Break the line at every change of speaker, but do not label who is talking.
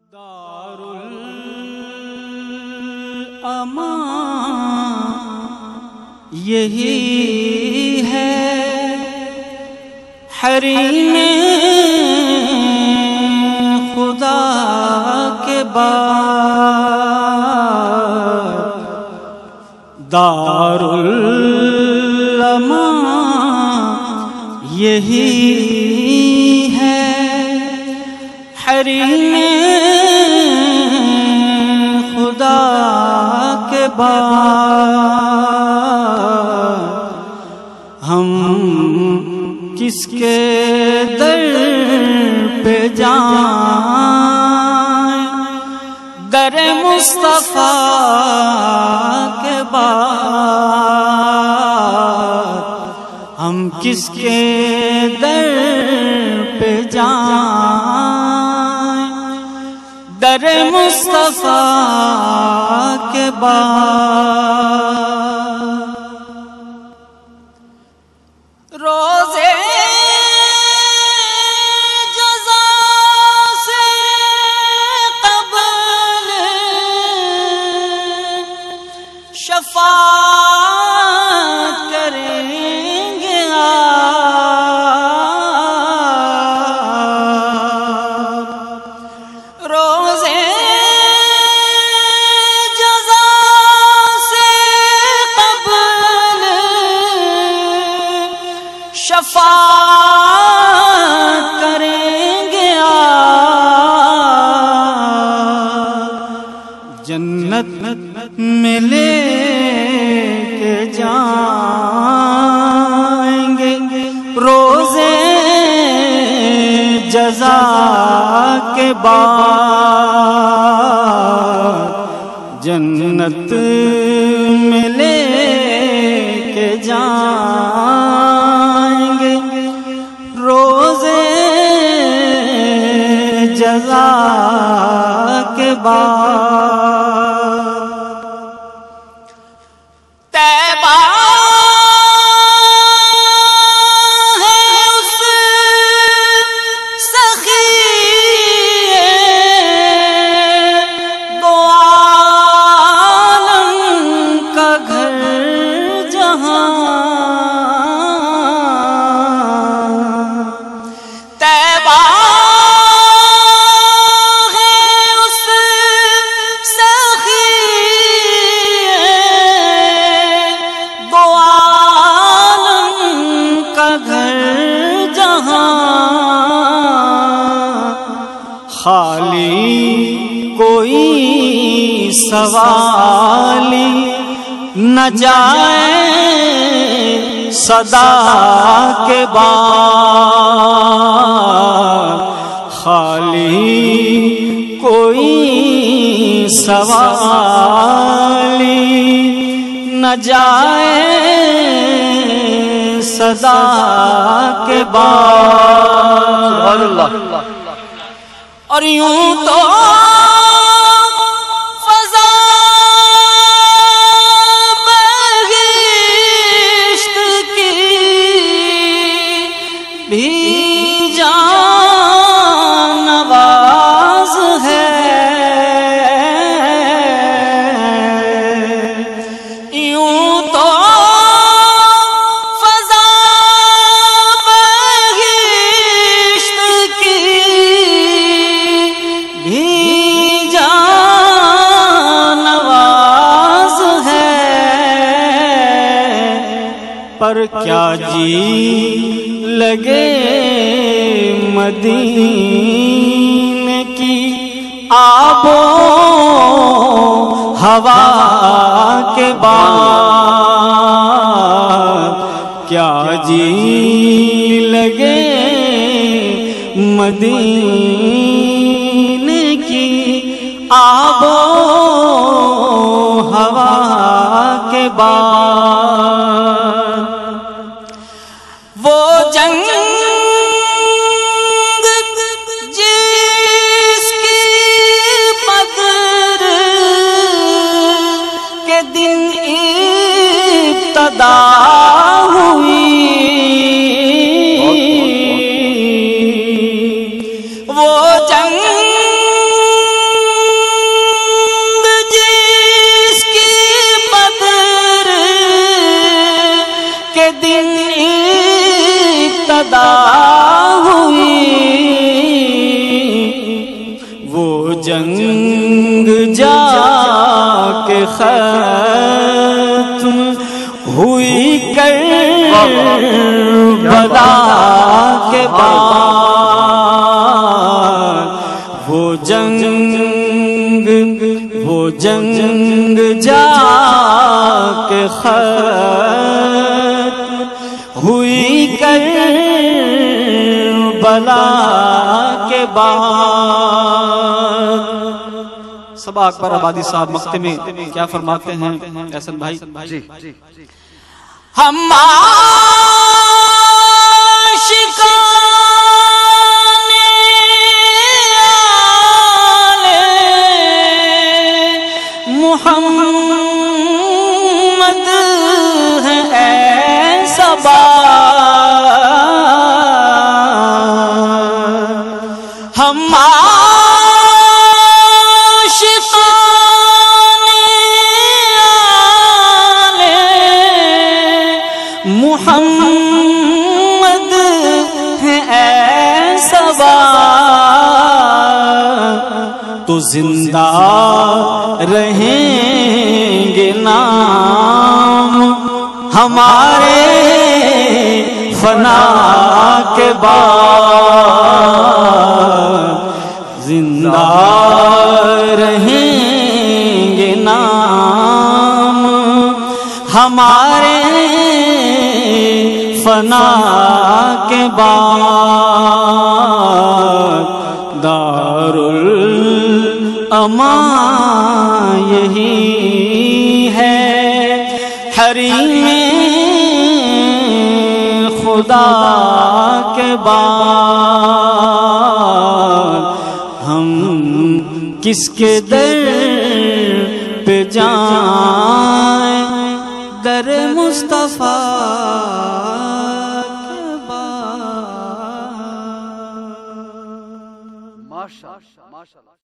دار الامان یہی ہے، حریم خدا کے بعد دار الامان یہی ہے، حریم خدا کے بعد ہم کس کے در پہ جائیں، در مصطفیٰ کے بعد ہم کس کے در پہ جائیں، در مصطفیٰ کے بعد روزے جزا سے قبل شفاعت کریں گے آپ، روزے جزا سے قبل شفاعت کریں گے آپ، جنت میں لے کے جائیں گے روزے جزا کے بعد، جنت میں لے کے جائیں گے روزے جزا کے بعد۔ طیبہ ہے اس سخی دو عالم کا گھر جہاں، طیبہ ہے اس سخی دو عالم کا گھر جہاں، خالی کوئی سوالی نہ جائے صدا کے بعد، خالی کوئی سوالی نہ جائے صدا کے بعد۔ اور یوں تو فضا بہشت کی بھی جان نواز ہے، یوں تو فضا بہشت کی بھی جان نواز ہے، پر کیا جی لگے مدینے کی آب و ہوا کے بعد، کیا جی لگے مدینے کی آب و ہوا کے بعد، وہ جنگ جس کی بدر کے دن ابتدا ہوئی، وہ جنگ وہ جنگ جا کے ختم ہوئی کربلا کے بعد، وہ جنگ جا کے ختم ہوئی کربلا کے بعد۔ صبا اکبر آبادی صاحب مقطع میں کیا فرماتے ہیں احسن بھائی؟ ہم عاشقان آل محمد ہیں اے صبا، ہم محمد ہیں اے صبا، تو زندہ رہیں گے نام ہمارے فنا کے بعد، زندہ رہیں گے نام ہمارے فنا کے بعد۔ دار الامان یہی ہے حریم خدا کے بعد، ہم کس کے در پہ جائیں در مصطفیٰ کے بعد۔